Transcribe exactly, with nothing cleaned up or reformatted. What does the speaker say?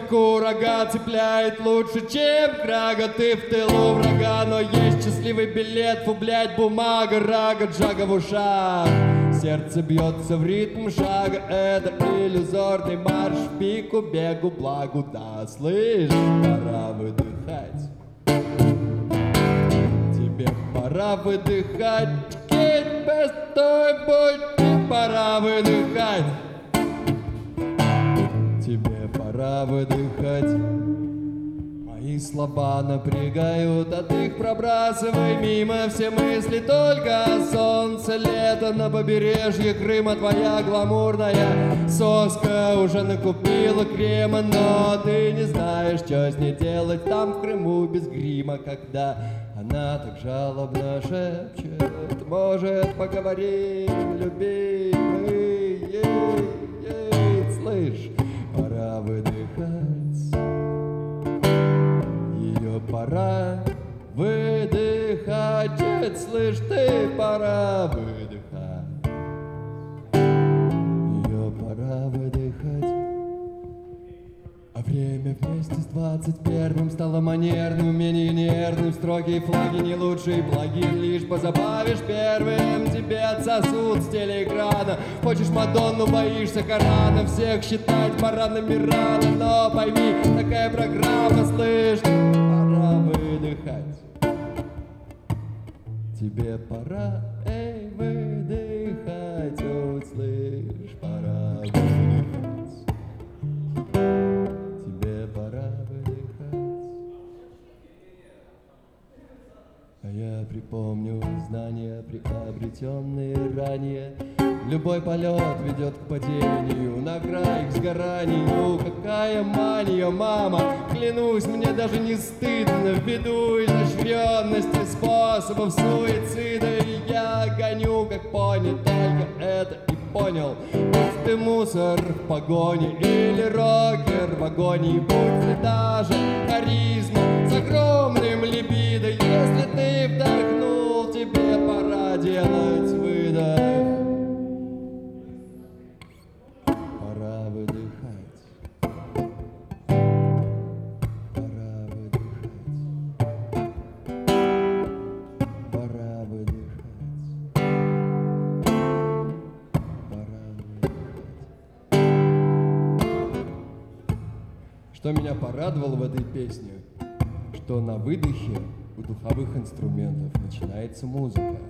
Америку рога цепляет лучше, чем Крага. Ты в тылу врага, но есть счастливый билет. Фу, блядь, бумага, рага, джага в ушах. Сердце бьется в ритм шага. Это иллюзорный марш в пику, бегу, благу, да, слышь, пора выдыхать. Тебе пора выдыхать. Кит, постой, будь, пора выдыхать. Тебе пора выдыхать. Мои слова напрягают, от их пробрасывай мимо все мысли. Только солнце, лето на побережье Крыма. Твоя гламурная соска уже накупила крема, но ты не знаешь, что с ней делать там в Крыму без грима. Когда она так жалобно шепчет: может, поговорим, любимый, ей, ей, слышь, пора выдыхать. Ее пора выдыхать. Слышь, ты, пора выдыхать. Ее пора выдыхать. А время вместе с двадцать первым стало манерным, менее нервным. Строки и флаги не лучшие плагин, лишь позабавишь первым. Тебе отсосут с телеэкрана. Хочешь Мадонну, боишься Корана. Всех считать баранами рано, но пойми, такая программа, слышь, пора выдыхать. Тебе пора, эй, выдыхать, вот слышь, пора выдыхать. Тебе пора выдыхать. А я припомню знания, приобретенные ранее. Любой полет ведет к падению, на край к сгоранию. Какая мания, мама, клянусь, мне даже не стыдно. Ввиду изощренности способов суицида, и я гоню как пони, только это и понял. Будь ты мусор в погоне или рокер в агонии, будь ты даже харизма с огромным либидо. Если ты вдохнул, тебе пора делать выдох. Пора выдыхать. Пора выдыхать. Пора выдыхать. Пора выдыхать. Что меня порадовало в этой песне, что на выдохе у духовых инструментов начинается музыка.